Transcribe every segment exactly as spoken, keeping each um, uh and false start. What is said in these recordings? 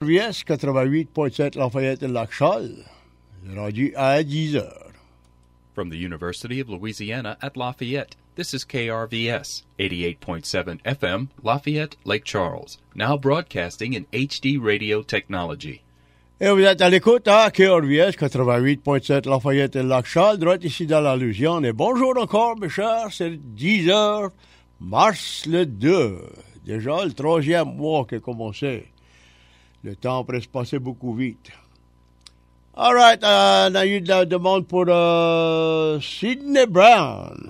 V S quatre-vingt-huit point sept Lafayette et Lac-Charles, rendu à dix heures. From the University of Louisiana at Lafayette, this is K R V S, eighty-eight point seven F M, Lafayette, Lake Charles, now broadcasting in H D radio technology. Et vous êtes à l'écoute à K R V S quatre-vingt-huit point sept Lafayette et Lac-Charles, droit ici dans la Louisiane. Et bonjour encore, mes chers, c'est dix heures, mars le deux. Déjà le troisième mois qui a commencé. Le temps pourrait se passer beaucoup vite. All right, euh, on a eu de la demande pour euh, Sidney Brown.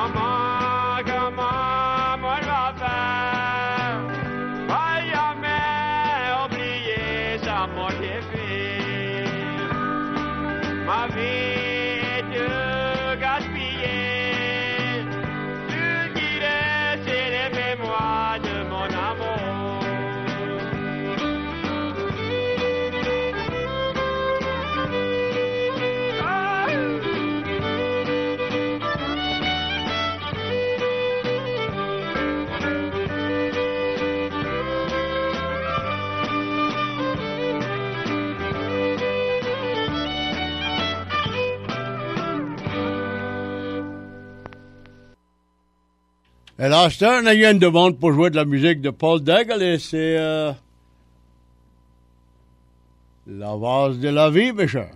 Comment, comment, moi je vais faire? Pas jamais oublier ça, mon fait. Ma vie est de gaspiller. Tu dirais, c'est les mémoires de mon amour. Et là, c'est un, il y a une demande pour jouer de la musique de Paul Daigle et c'est euh, La vase de la vie, mes chers.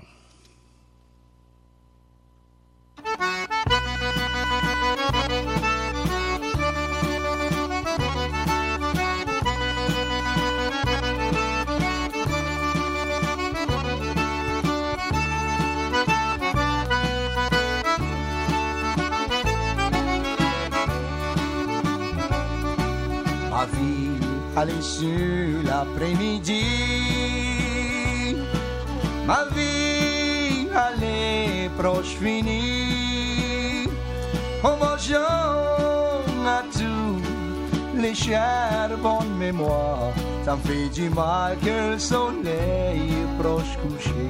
Ma vie allait sur l'après-midi, ma vie allait proche finie. Hommage à tous les chères bonnes mémoires, ça me fait du mal que le soleil est proche couché.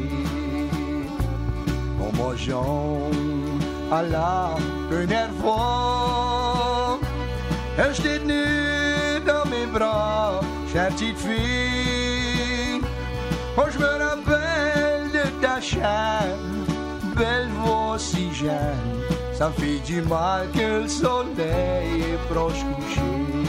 Hommage à la première fois, et j'étais nu dans mes bras, chère petite fille. Oh, je me rappelle de ta chair, belle voix si jeune. Ça me fait du mal que le soleil est proche couché.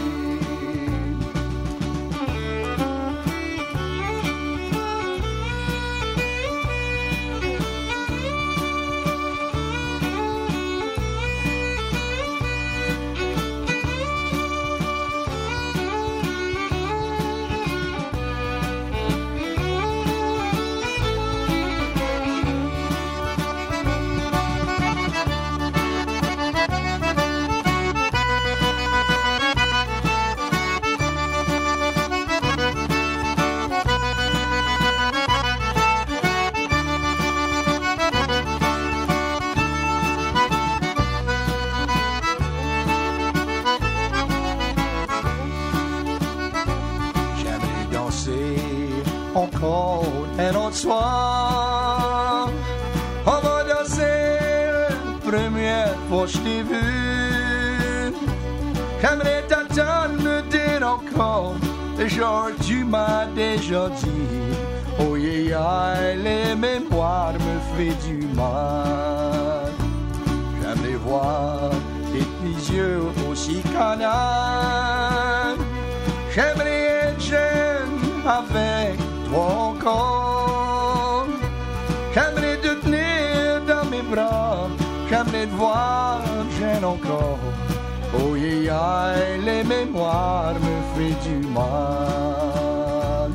Encore un autre soir, on va danser la première fois que je t'ai vu. J'aimerais t'entendre me dire encore le jour tu m'as déjà dit. Oh yeah, yeah, les mémoires me fait du mal. J'aimerais voir tes petits yeux aussi canards. J'aimerais être jeune avec toi encore. J'aimerais te tenir dans mes bras, j'aimerais te voir jeune encore. Oh yeah, yeah, les mémoires me fait du mal.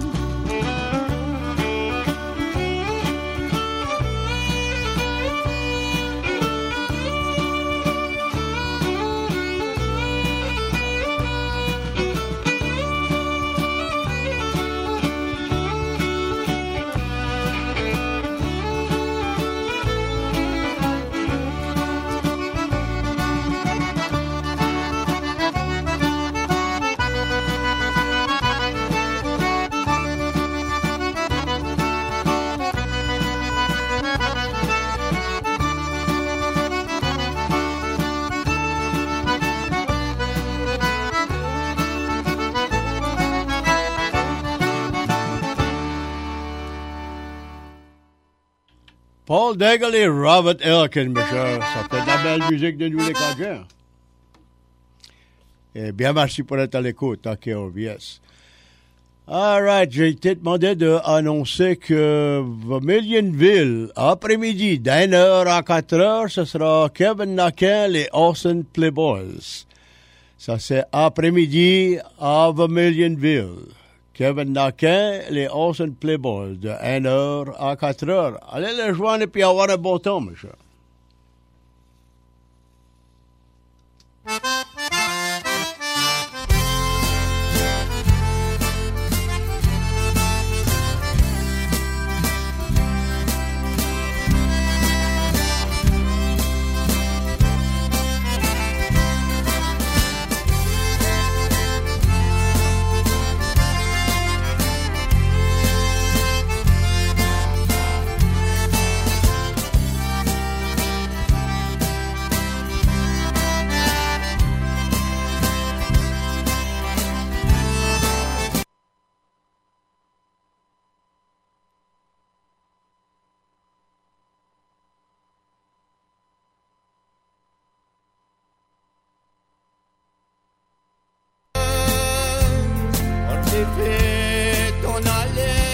Paul Daigle et Robert Elkin, mes chers. Ça fait de la belle musique de nous les Cajuns. Et bien, merci pour être à l'écoute à K R V S. All right, j'ai été demandé d'annoncer que Vermilionville, après-midi, d'une heure à quatre heures, ce sera Kevin Naquin et Austin Playboys. Ça, c'est après-midi à Vermilionville. Kevin Naquin, les Austin Playboys, de une heure à quatre heures. Allez les joindre et puis avoir un bon temps, mes chers. fait ton aller.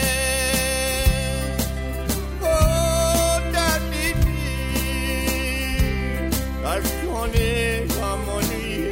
Oh, ta petite, parce qu'on est harmonieux.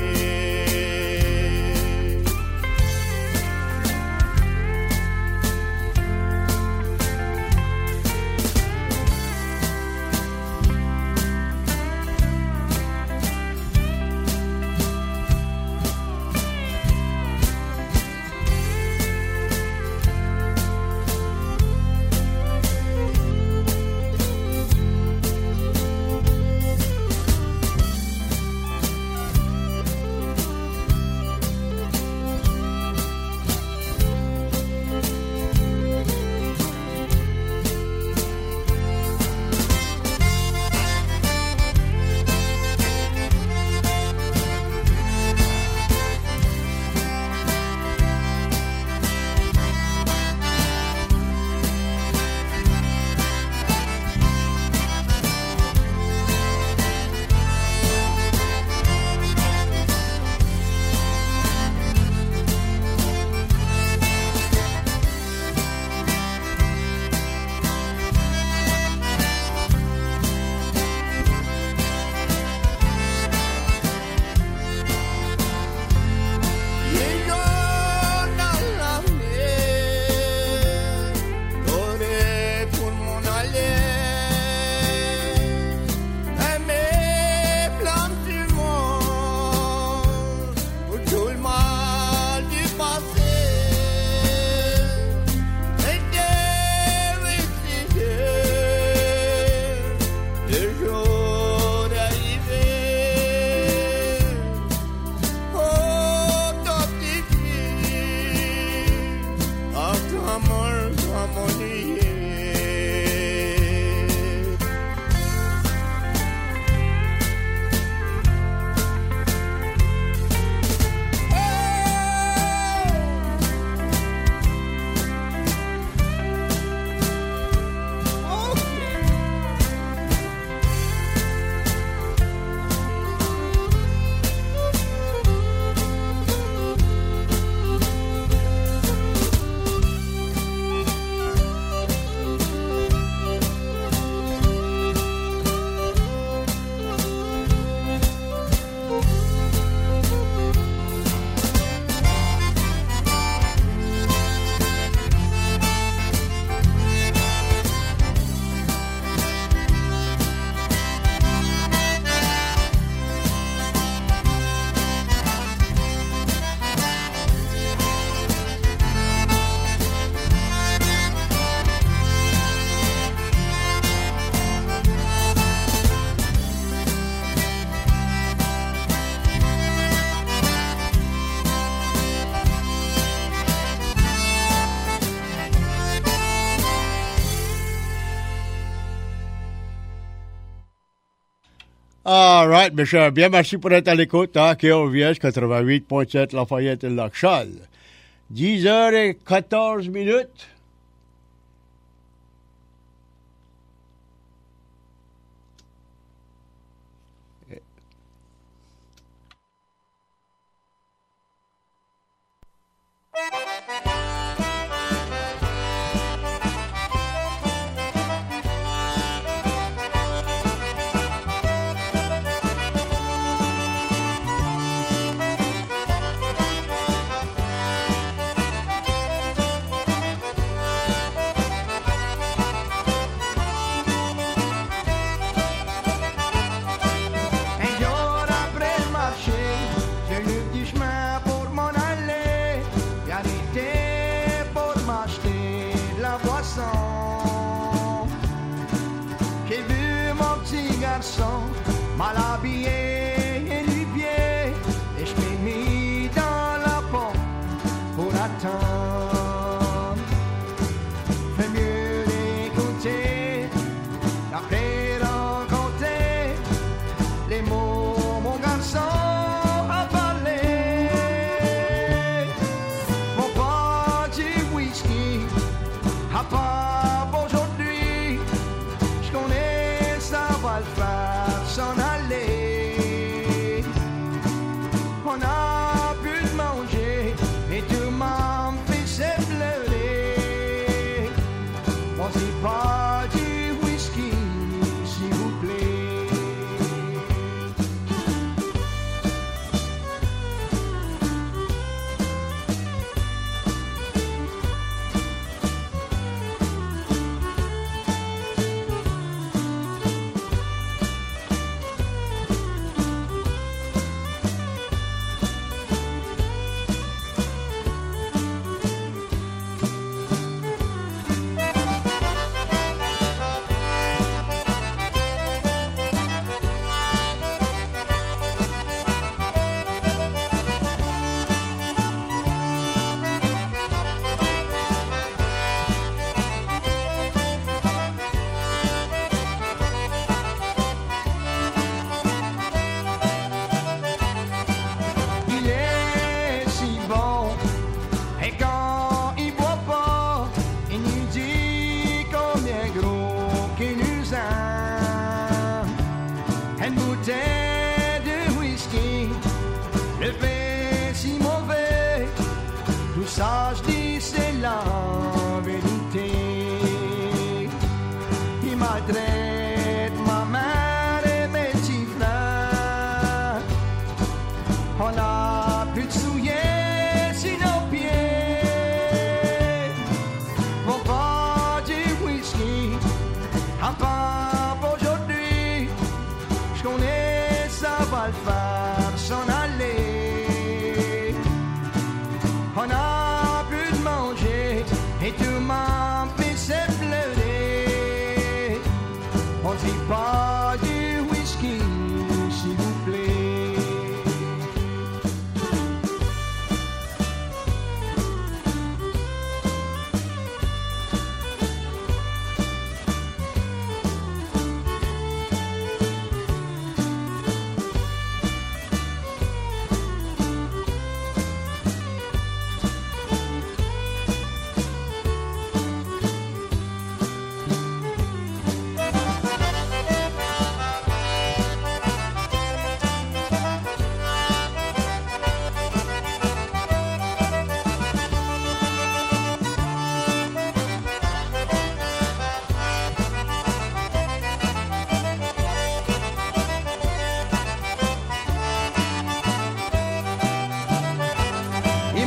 All right, mes chers. Bien, merci pour être à l'écoute. Hein, K R V S quatre-vingt-huit point sept Lafayette et Lac-Charles. dix heures et quatorze minutes.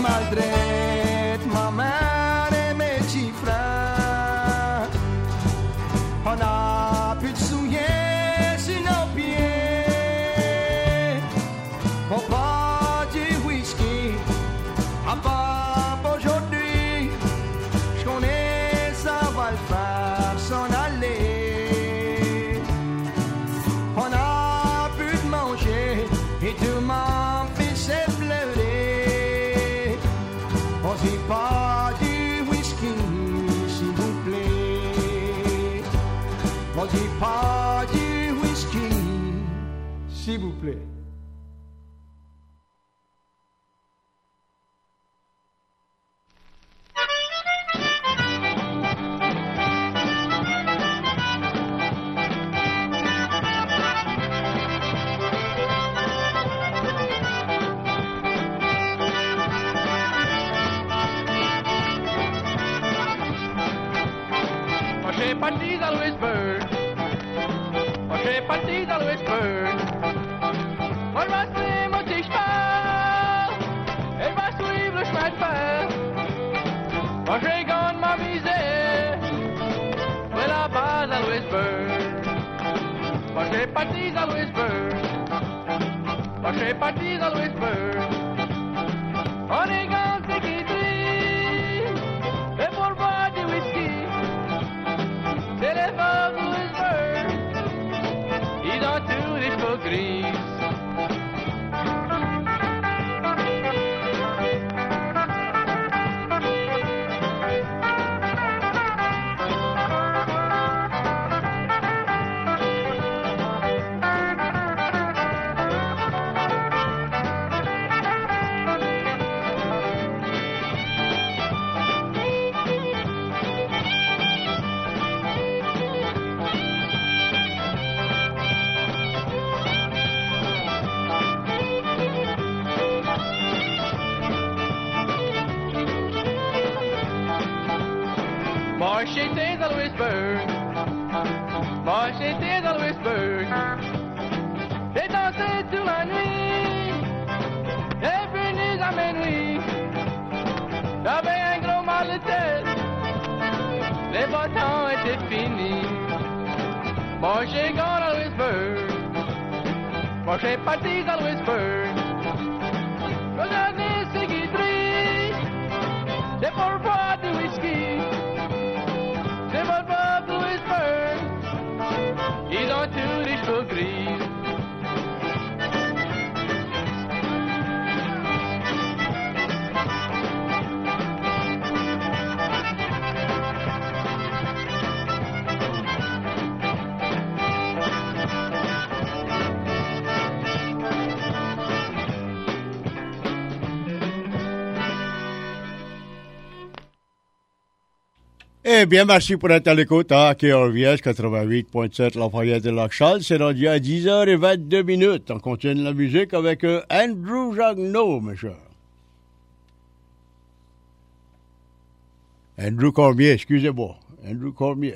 maltraite ma mère et mes petits frères. On a plus de souliers sur nos pieds. On boit du whisky à part aujourd'hui. Je connais ça va le faire s'en aller. On a plus de manger et tout m'en fait c'est pleurer. On dit pas du whisky s'il vous plaît. On dit pas du whisky s'il vous plaît. J'ai parti dans Louisburg. Moi j'ai parti dans Louisburg. Moi je vais suivre mon petit cheval. Et je vais suivre le chemin de fer. Moi j'ai gagné ma misère. Mais la base à Louisburg. Moi j'ai parti dans Louisburg. Moi j'ai parti dans Louisburg. On est gagné c'est qui trie. Et pour boire du whisky. C'est les femmes de Louisburg, ils ont tous les cheveux gris. Moi j'étais dans Louisburg, moi j'étais dans Louisburg. J'ai dansé toute la nuit, j'ai venu à minuit. J'avais un gros mal de tête, les bâtons étaient finis. Moi j'ai gagné à Louisburg, moi j'ai parti dans Louisburg. Regardez ce qui brille, c'est pour boire du whisky. C'est mon peuple Louisburg, ils ont tous les cheveux gris. Eh bien, merci pour être à l'écoute à K R V S quatre-vingt-huit point sept Lafayette et Lac-Charles. C'est rendu à dix heures vingt-deux minutes. On continue la musique avec euh, Andrew Jagneau, mes chers. Andrew Cormier, excusez-moi. Andrew Cormier.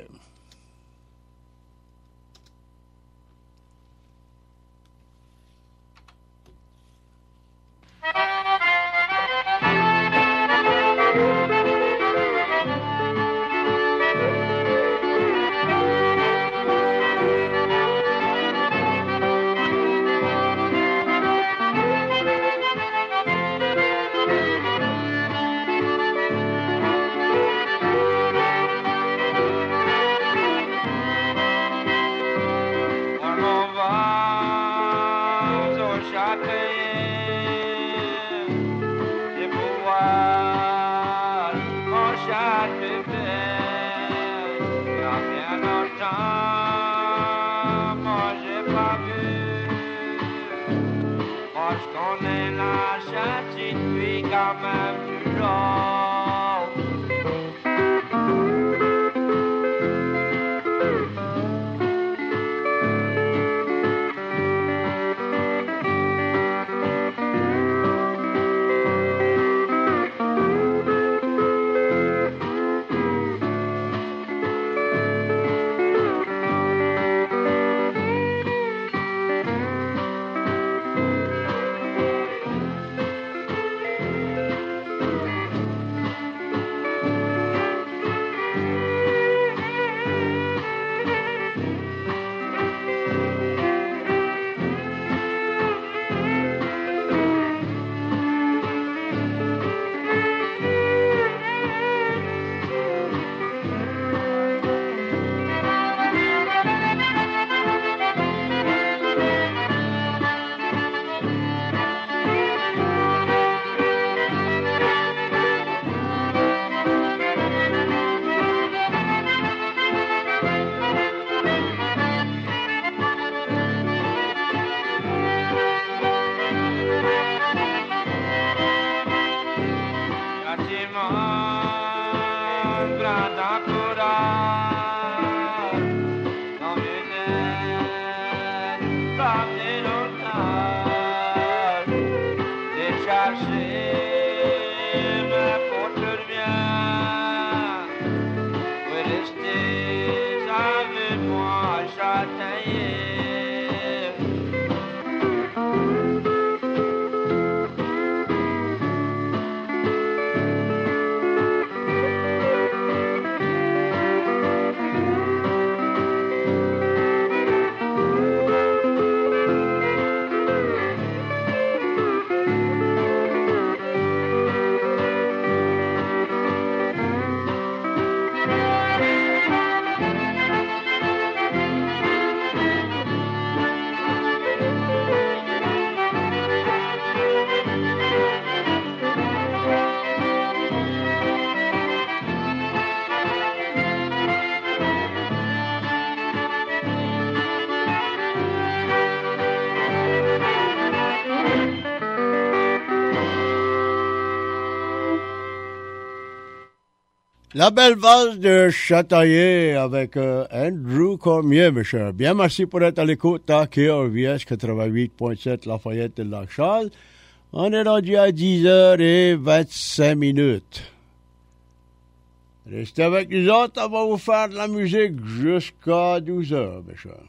La belle valse de Chataillé avec euh, Andrew Cormier, mes chers. Bien, merci pour être à l'écoute à K R V S quatre-vingt-huit point sept Lafayette et Lac-Charles. On est rendu à dix heures vingt-cinq minutes. Restez avec nous autres, on va vous faire de la musique jusqu'à douze heures, mes chers.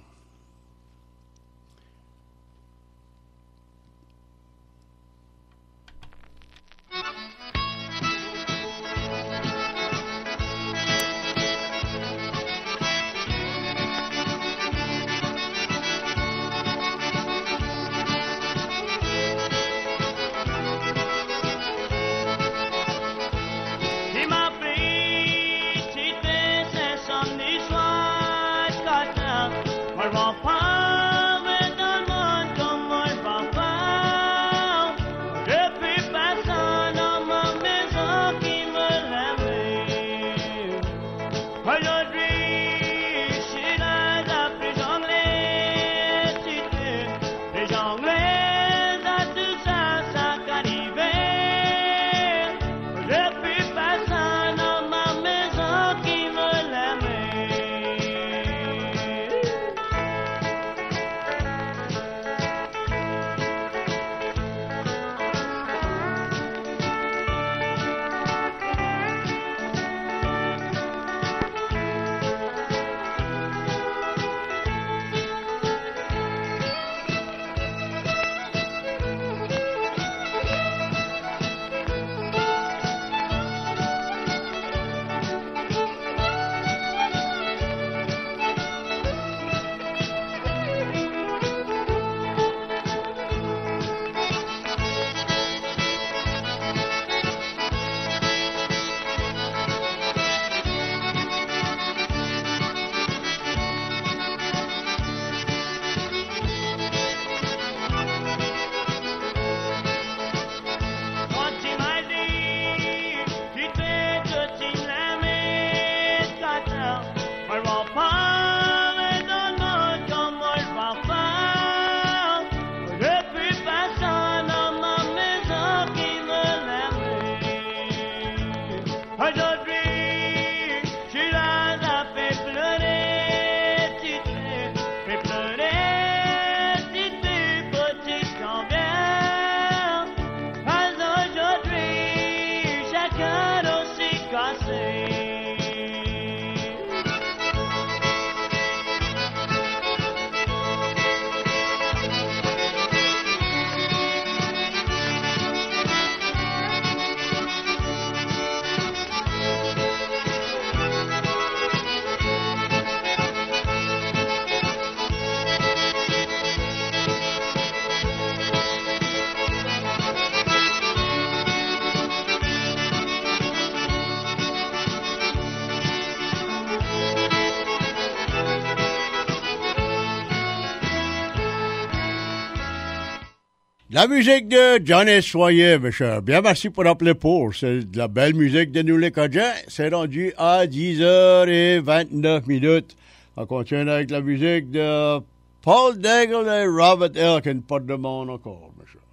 La musique de Johnny Soyer, mes chers. Bien, merci pour appeler pour. C'est de la belle musique de nous les Cajun. C'est rendu à dix heures vingt-neuf minutes. On continue avec la musique de Paul Daigle et Robert Elkin. Pas de demande encore, mes chers.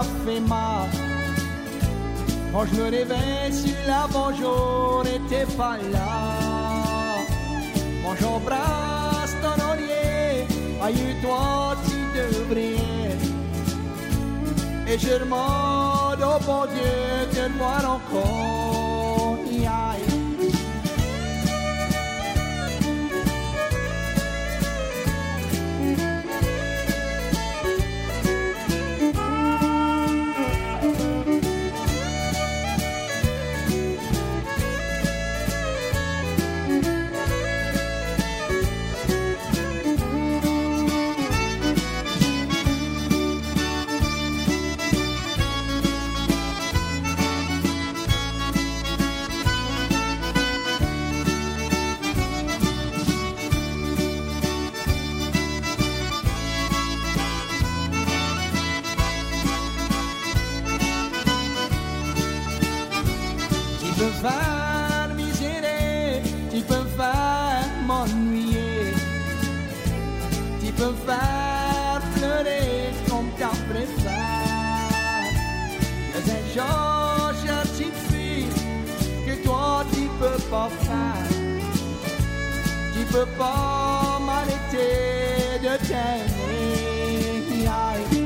fait mal. Quand je me réveille sur la bonjour et t'es pas là. Quand j'embrasse ton oreiller, aïe toi tu devrais. Et je demande au bon Dieu de le voir encore. Aïe. Tu peux faire misérer, tu peux faire m'ennuyer, tu peux faire pleurer comme t'as préféré. Mais un jour, chère petite fille, que toi tu peux pas faire. Tu peux pas m'arrêter de t'aimer. Aïe.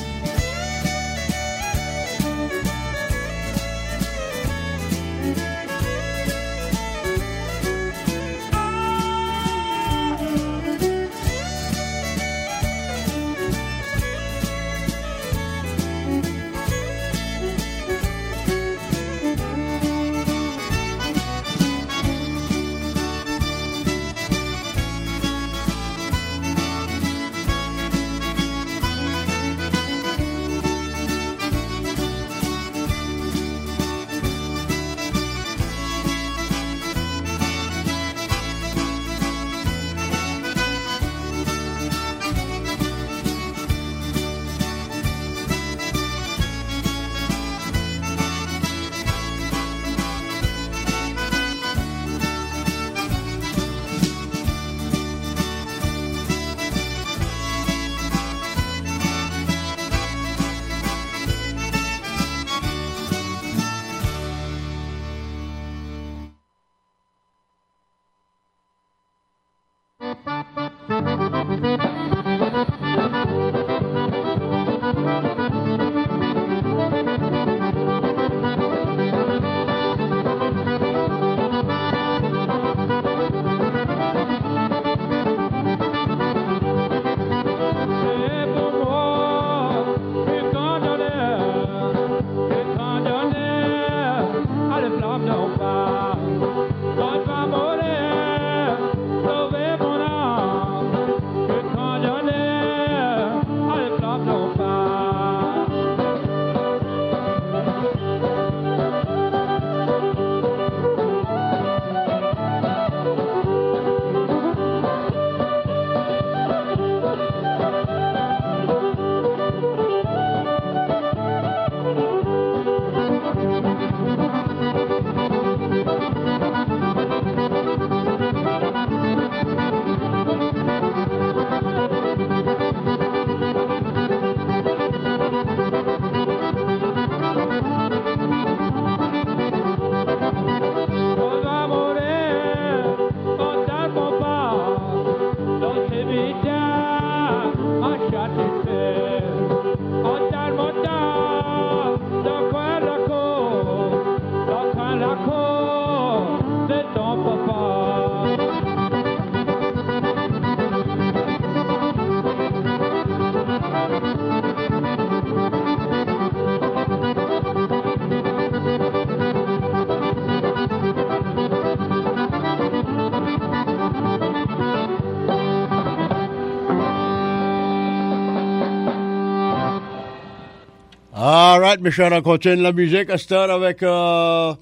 All right, mes chers, on continue la musique à cette heure avec euh,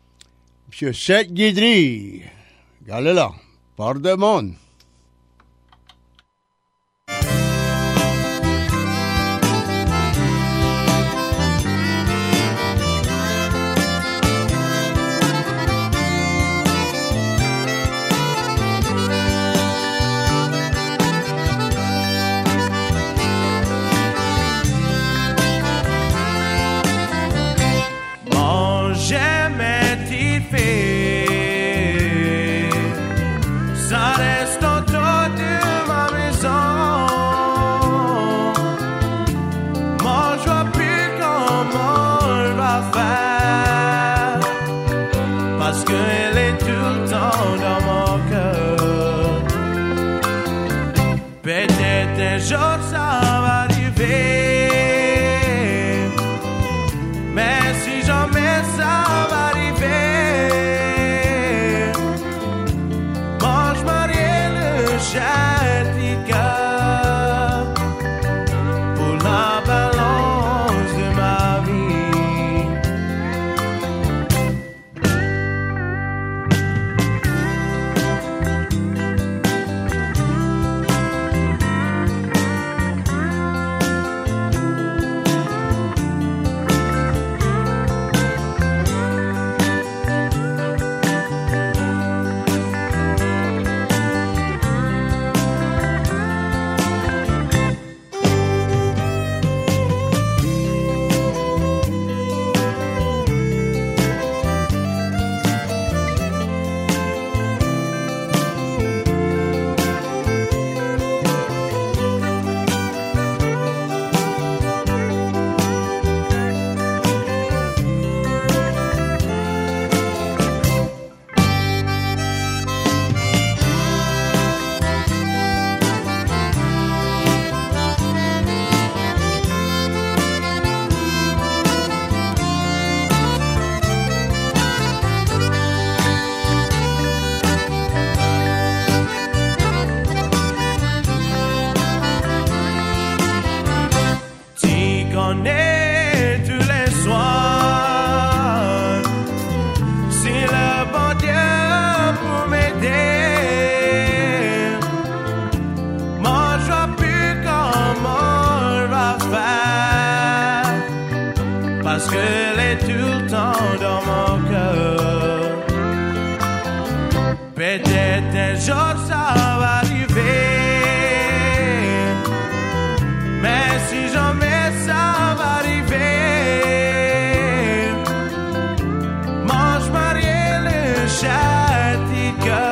M. Seth Guidry. Regardez là, par de monde. qu'elle est tout le temps dans mon cœur. Peut-être un jour ça va arriver, mais si jamais ça va arriver, moi je marierai le Chatika pour la balance de ma vie. Parce qu'elle est tout le temps dans mon cœur. Peut-être un jour ça va arriver, mais si jamais ça va arriver, moi je marierai le Chatika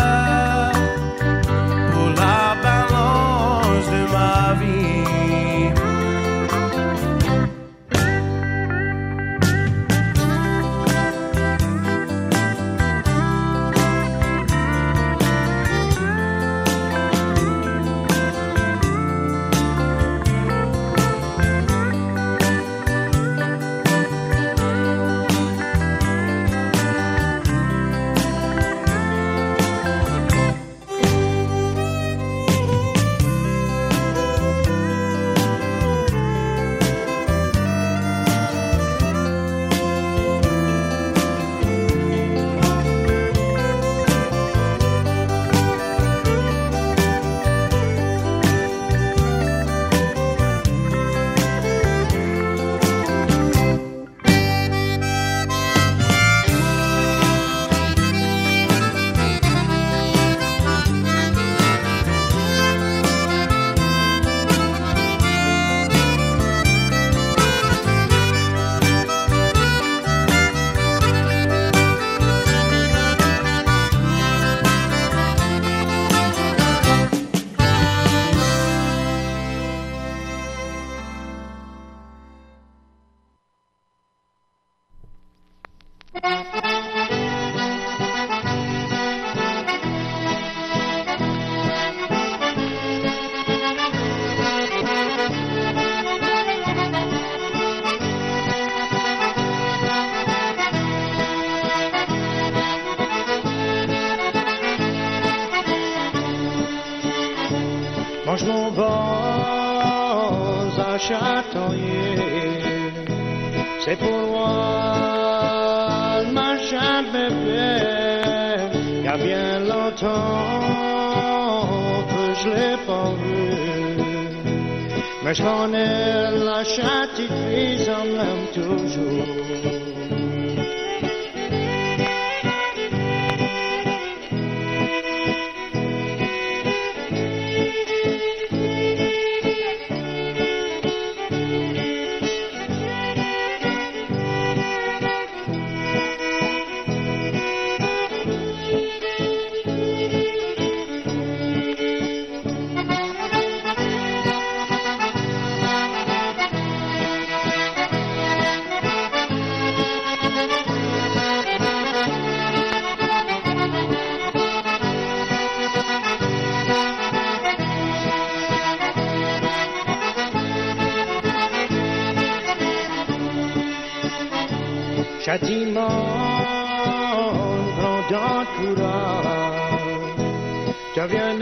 pour la balance de ma vie. Moi je m'en vais à Châtaignier, c'est pour moi le machin de bébé. Il y a bien longtemps que je l'ai pas vu, mais je connais la Châtaignier, ça m'aime toujours. Châtiment, grandant courage, tu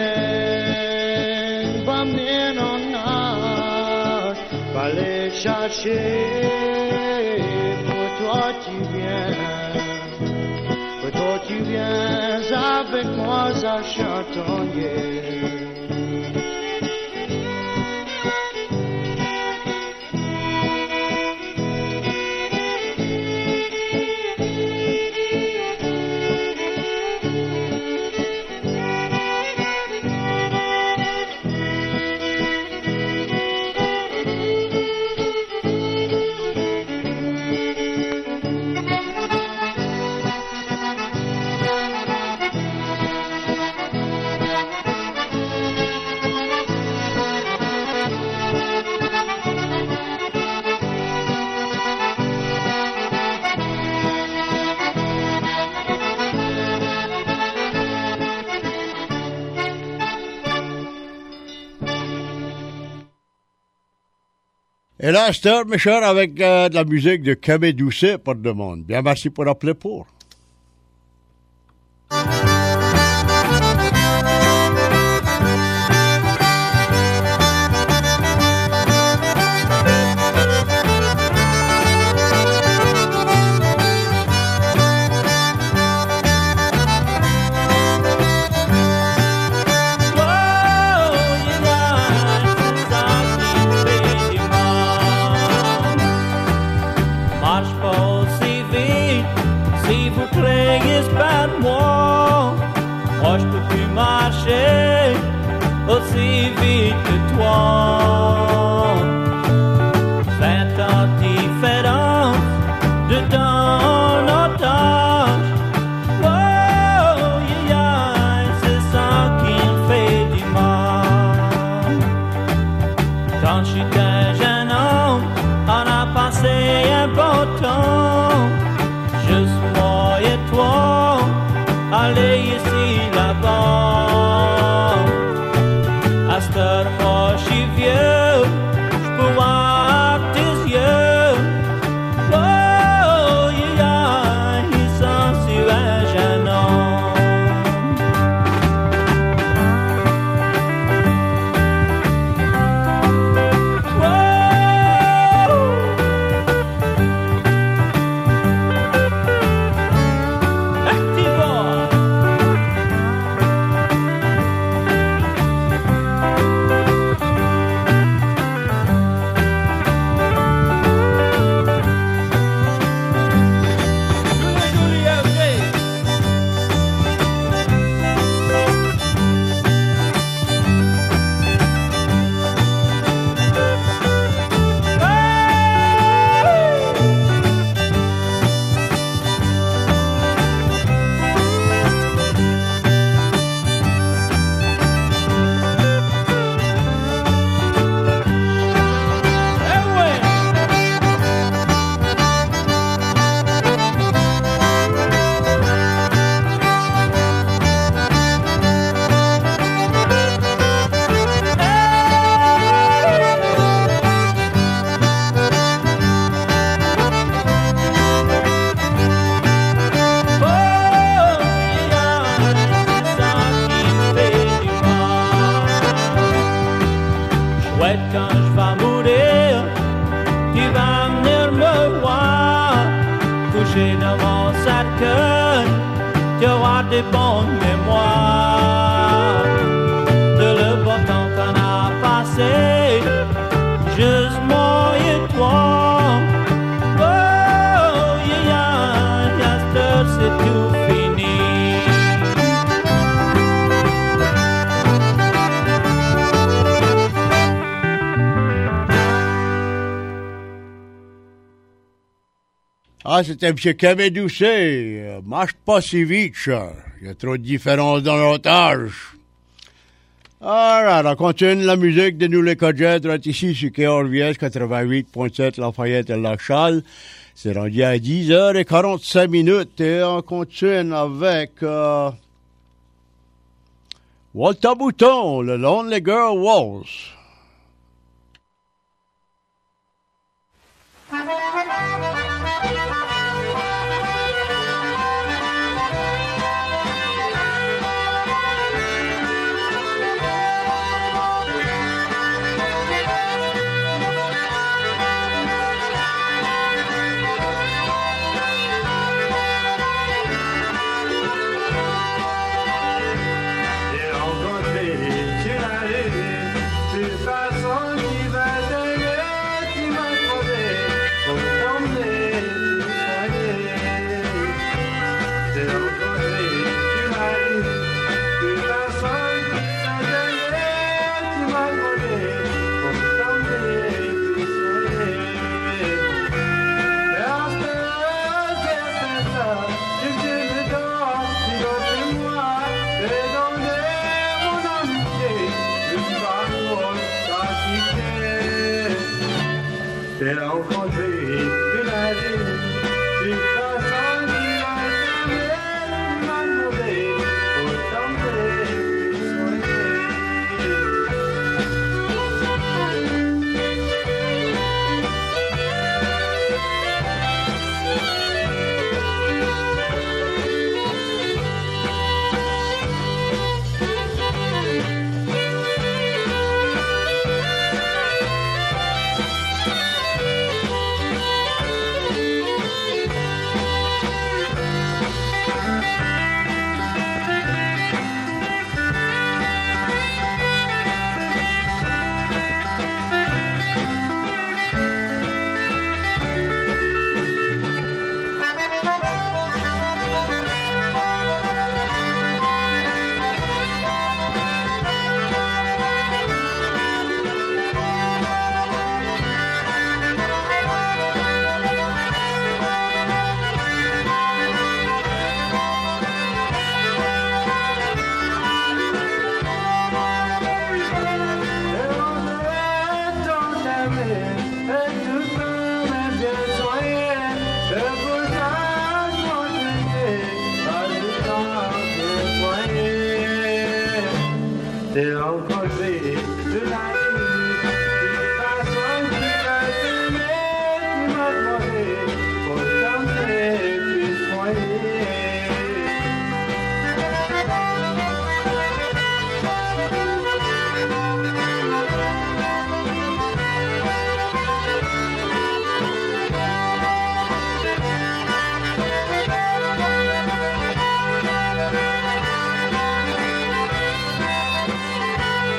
viens m'amener en âge, fallait chercher, pour toi tu viens, pour toi tu viens avec moi à chantonner. Et là, c'est mes chers, avec euh, de la musique de Camé Doucet, pas de demande. Bien, merci pour l'appeler pour. Aussi vite que toi, vingt ans de différence de ton otage. Oh, yeah, yeah, c'est ça qui fait du mal. Quand j'étais jeune homme, on a passé un bon temps, juste moi et toi, allez ici là-bas. À cette heure, moi, je suis vieux, je peux voir tes yeux. Oh, yeah, yeah, ils sont sur un jeune homme. Oh, active-moi. Quand je vais mourir, tu vas venir me voir, couché dans mon cercueil, tu auras des bonnes mémoires de le bon temps qu'on a passé, juste moi et toi. Oh, yeah, yeah, yeah, c'est tout fini. Ah, c'était M. Camé Doucet. Euh, marche pas si vite, cher. Il y a trop de différence dans l'otage. Alors, on continue la musique de nous les Codjets, ici sur K R V S quatre-vingt-huit point sept Lafayette et Lac-Charles. C'est rendu à dix heures quarante-cinq minutes et on continue avec euh, Walter Bouton, le Lonely Girl Waltz. Thank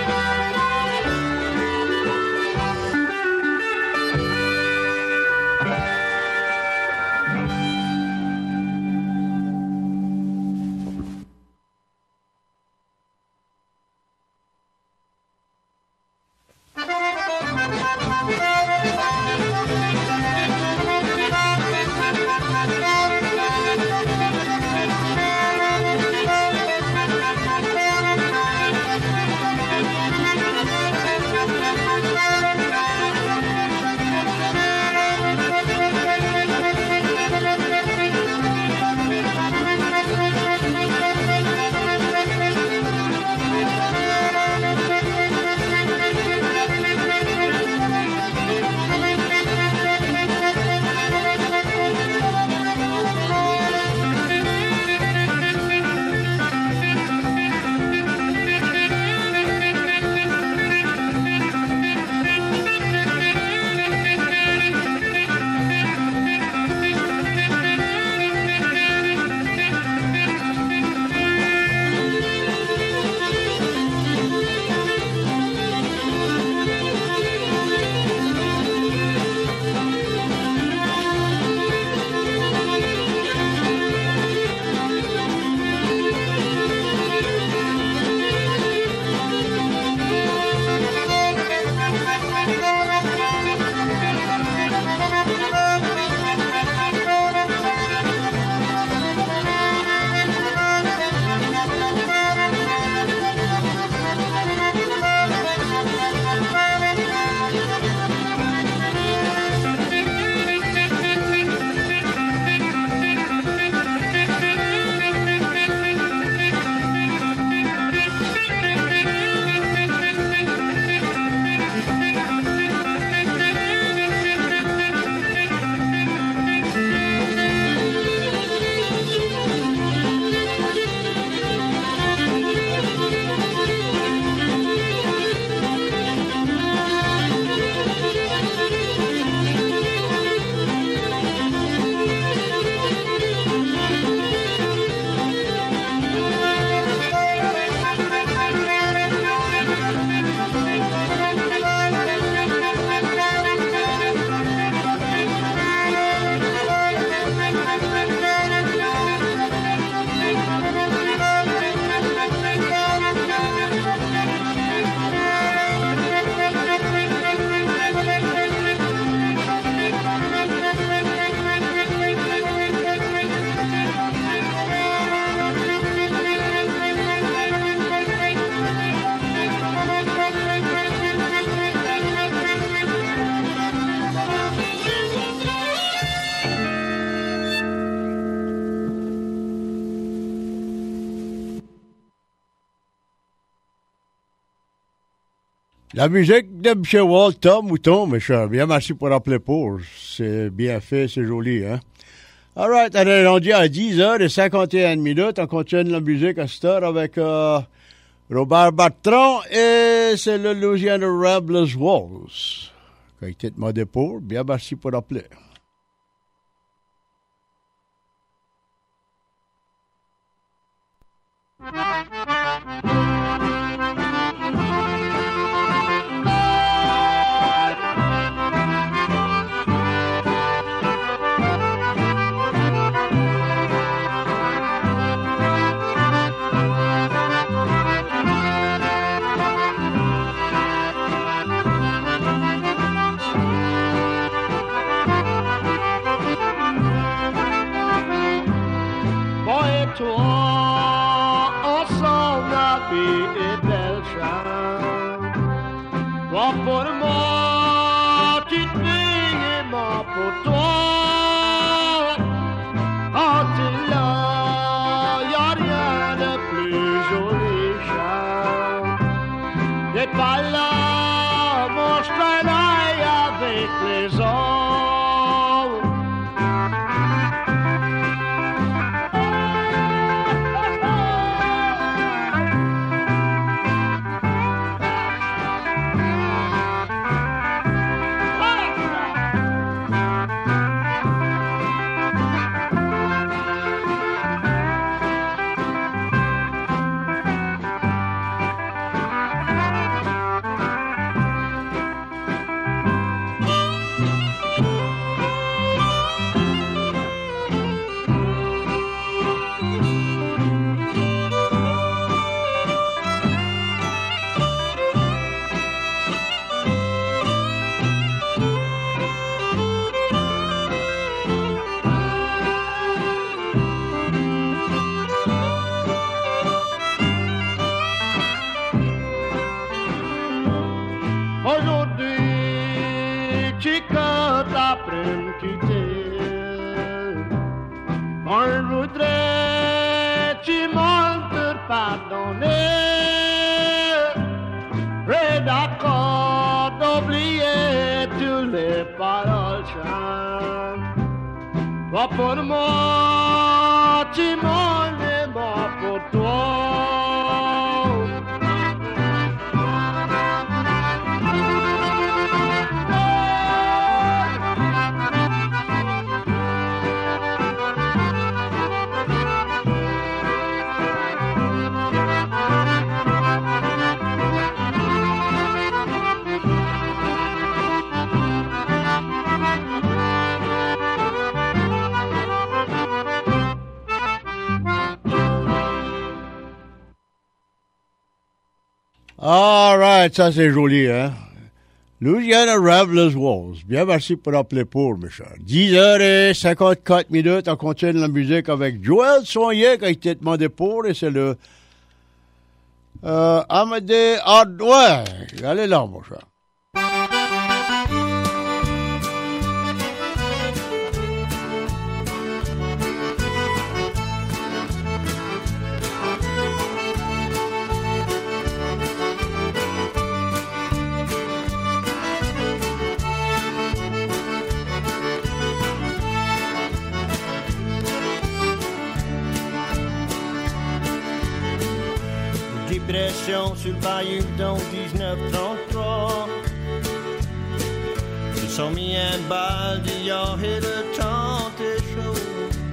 La musique de M. Walter Mouton, mes chers. Bien, merci pour rappeler pour. C'est bien fait, c'est joli, hein. All right, on est rendu à dix heures cinquante et une minutes. On continue la musique à cette heure avec euh, Robert Bertrand et c'est le Louisiana Ramblers Waltz. Qui a été demandé pour. Bien, merci pour rappeler. Pour moi, tu te fais aimant pour toi. Quand t'es là, y'a rien de plus joli, Charles. T'es pas là, mon travail avec les autres. Pour moi, tu m'en es mort pour toi. All right, ça c'est joli, hein. Louisiana Ramblers Waltz. Bien, merci pour appeler pour, mes chers. dix heures cinquante-quatre minutes, on continue la musique avec Joël Soignet qui a été demandé pour, et c'est le euh, Amédée Hardware. Allez là, mon cher. Dépression sur le bayou dans dix-neuf trente-trois. Ils sont mis un bal d'hier et le temps est chaud.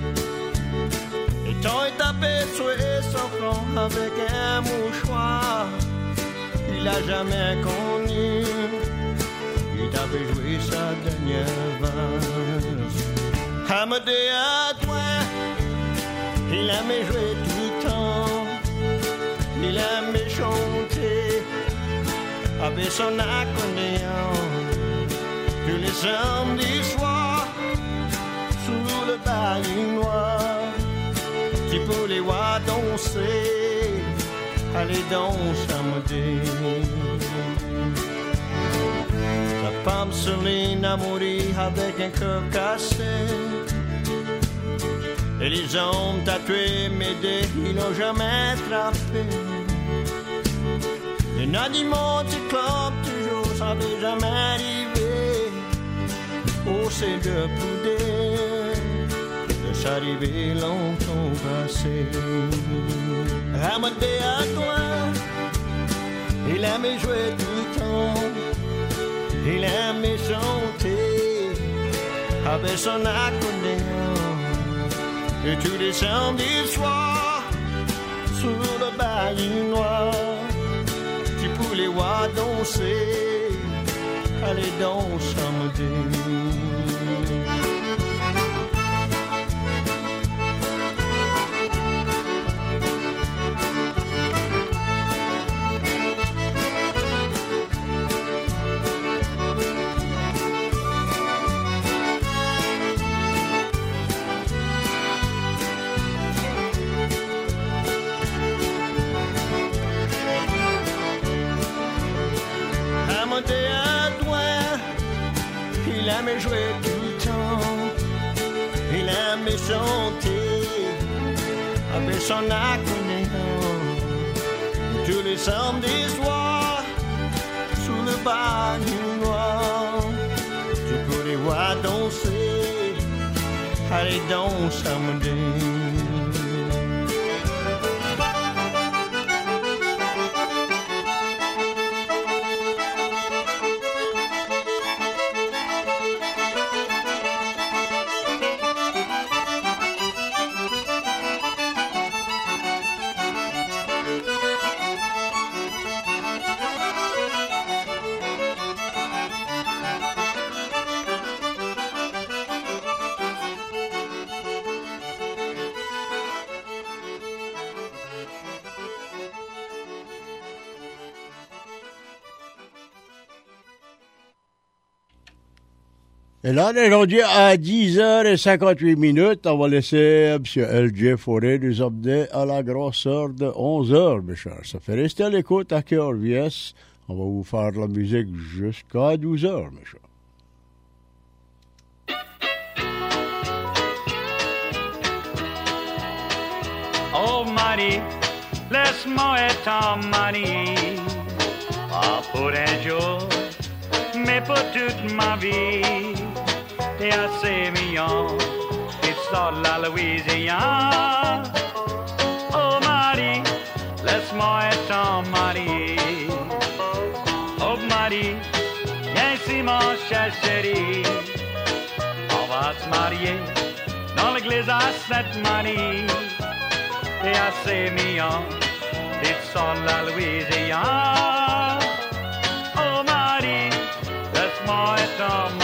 Et ton est tapé sur son front avec un mouchoir. Il a jamais connu. Il t'avait joué sa dernière valse. Amédée à toi, il aimait jouer tout le temps. Il aimait chanter avec son accordéon tous les samedis soirs sous le bayou noir. Tu peux les voir danser, aller danser Amédée. Sa femme Céline a mouru avec un cœur cassé. Et les hommes tatoués, mais ils n'ont jamais attrapé. Les animaux du club, toujours, ça n'est jamais arrivé. Oh, c'est de poudre, de s'arriver longtemps passé. Ramadé à toi, il aimait jouer tout le temps, il aimait chanter avec son accordéon. Et tous les samedis soirs, sur le bayou noir, tu pouvais voir danser, aller dans samedi. Il aimait jouer tout le temps, il aimait chanter avec son accordéon. Tous les samedis soirs, sous le bayou noir, tu pouvais voir danser, aller dans samedi. Et là, on est rendu à dix heures cinquante-huit minutes. On va laisser M. L J Forêt nous emmener à la grosse heure de onze heures, mes chers. Ça fait rester à l'écoute à K R V S. On va vous faire de la musique jusqu'à douze heures, mes chers. Oh, Marie, laisse-moi être en Marie, pas pour un jour, mais pour toute ma vie. T'es assez mignon, et sort la Louisiane. Oh Marie, laisse-moi être en Marie. Oh Marie, viens ici mon cher chéri. On va se marier dans l'église à Sainte-Marie. T'es assez mignon, et sort la Louisiane. Oh Marie, laisse-moi être en Marie.